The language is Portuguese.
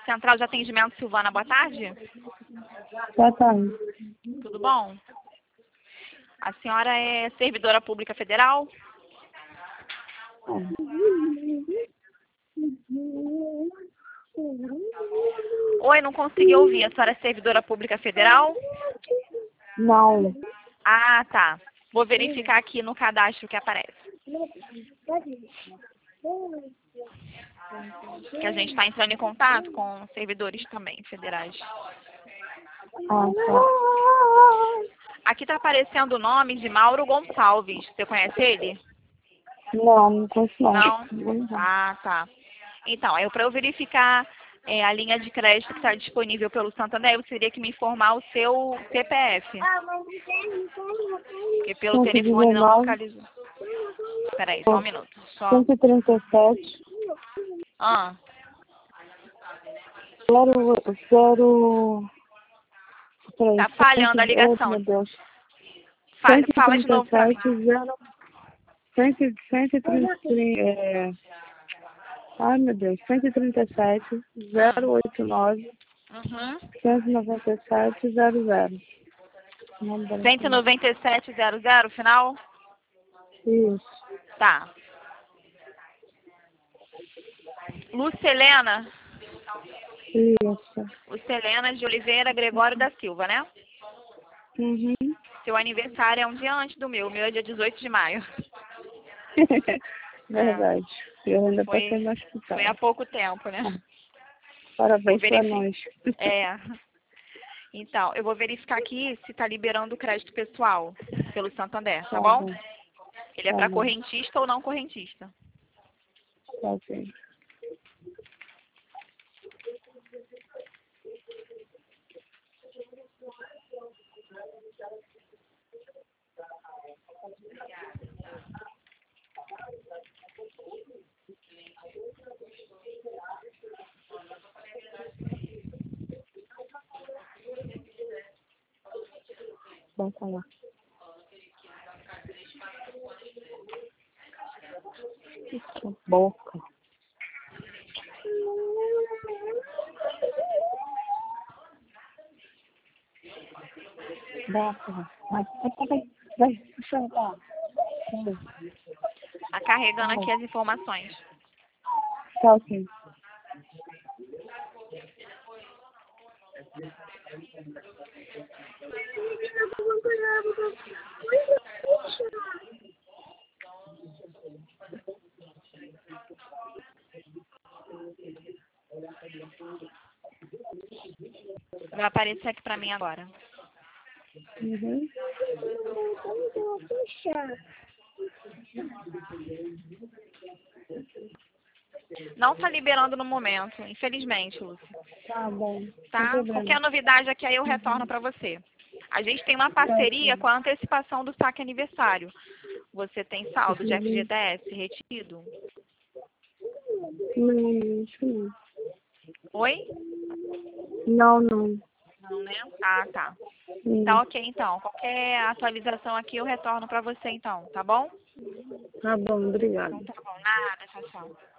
Central de Atendimento Silvana, boa tarde. Boa tarde. Tudo bom? A senhora é servidora pública federal? Oi, não consegui ouvir. A senhora é servidora pública federal? Não. Ah, tá. Vou verificar aqui no cadastro que aparece. Que a gente está entrando em contato com servidores também federais. Ah, tá. Aqui está aparecendo o nome de Mauro Gonçalves. Você conhece ele? Não conheço não. Não? Ah, tá. Então, para eu verificar a linha de crédito que está disponível pelo Santander, você teria que me informar o seu CPF. Porque pelo telefone não localizou. Espera aí, só um minuto. 137. Ah, 0. tá falhando a ligação. Meu Deus. Fala de novo pra mim. 137, ai, meu Deus. 137, 089, Uhum. 197, 00. 19700, final? Isso. Tá. Lucelena? Isso. Lucelena de Oliveira Gregório da Silva, né? Uhum. Seu aniversário é um dia antes do meu. O meu é dia 18 de maio. Verdade. Eu ainda passei no Foi hospital. há pouco tempo, né? Parabéns pra nós. É. Então, eu vou verificar aqui se está liberando o crédito pessoal pelo Santander, tá bom? Ele é para correntista ou não correntista? Tá ok. Vamos falar. Que boca. Dá, porra. Vai. Puxa, tá. Tá carregando aqui as informações. Tá ok. Vai aparecer aqui para mim agora. Uhum. Não está liberando no momento, infelizmente, Lúcia. Tá bom. Tá? Qualquer novidade aqui aí eu retorno para você. A gente tem uma parceria com a antecipação do saque aniversário. Você tem saldo de FGTS retido? Não, acho que não. Oi? Não. Não, né? Ah, tá. Tá ok, então. Qualquer atualização aqui eu retorno para você, então. Tá bom? Tá bom, obrigada. Então tá bom. Nada. Tchau, tchau.